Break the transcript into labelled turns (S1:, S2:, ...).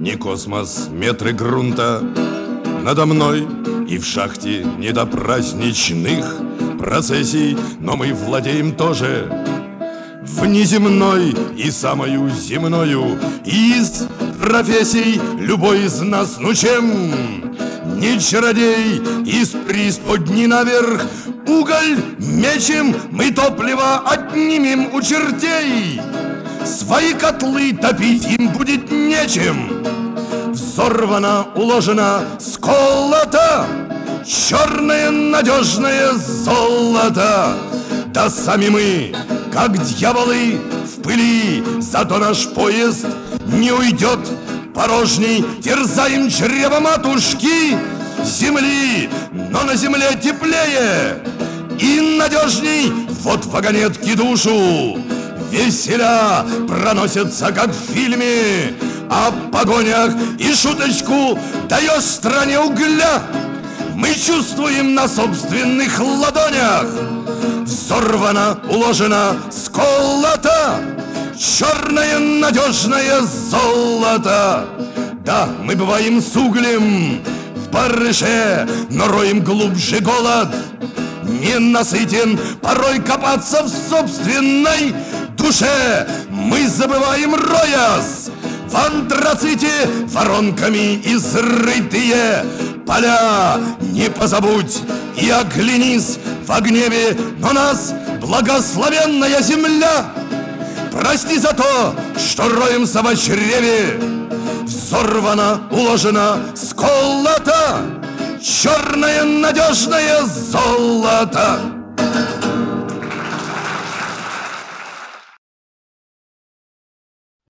S1: не космос, метры грунта. Надо мной и в шахте не до праздничных процессий, но мы владеем тоже внеземной и самою земною из профессий любой из нас, ну чем не чародей из преисподней наверх уголь мечем, мы топливо отнимем у чертей. Свои котлы топить им будет нечем. Взорвано, уложено, сколото черное надежное золото. Да сами мы, как дьяволы в пыли, зато наш поезд не уйдет порожней. Терзаем чрево матушки земли, но на земле теплее и надежней. Вот вагонетки душу веселя проносятся, как в фильме о погонях, и шуточку даешь стране угля. Мы чувствуем на собственных ладонях. Взорвано, уложено, сколото черное надежное золото. Да, мы бываем с углем в барыше, но роем глубже голод. Не насытен порой копаться в собственной душе. Мы забываем, роясь в антраците, воронками изрытые поля. Не позабудь и оглянись в гневе, но нас благословенная земля. Прости за то, что роемся в чреве. Взорвано, уложено, сколото черное надежное золото.